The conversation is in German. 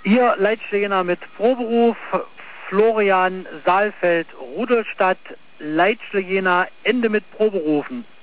Ihr Leitstehender mit Proberuf, Florian Saalfeld, Rudolstadt, Leitstehender, Ende mit Proberufen.